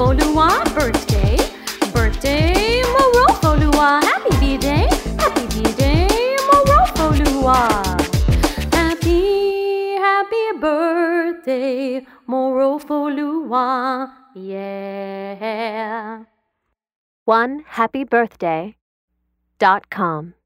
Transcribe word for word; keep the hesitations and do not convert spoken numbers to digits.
Morofolua, birthday, birthday, Morofolua. Happy B-Day, happy B-Day, Morofolua. Happy, happy birthday, Morofolua. Yeah. one happy birthday dot com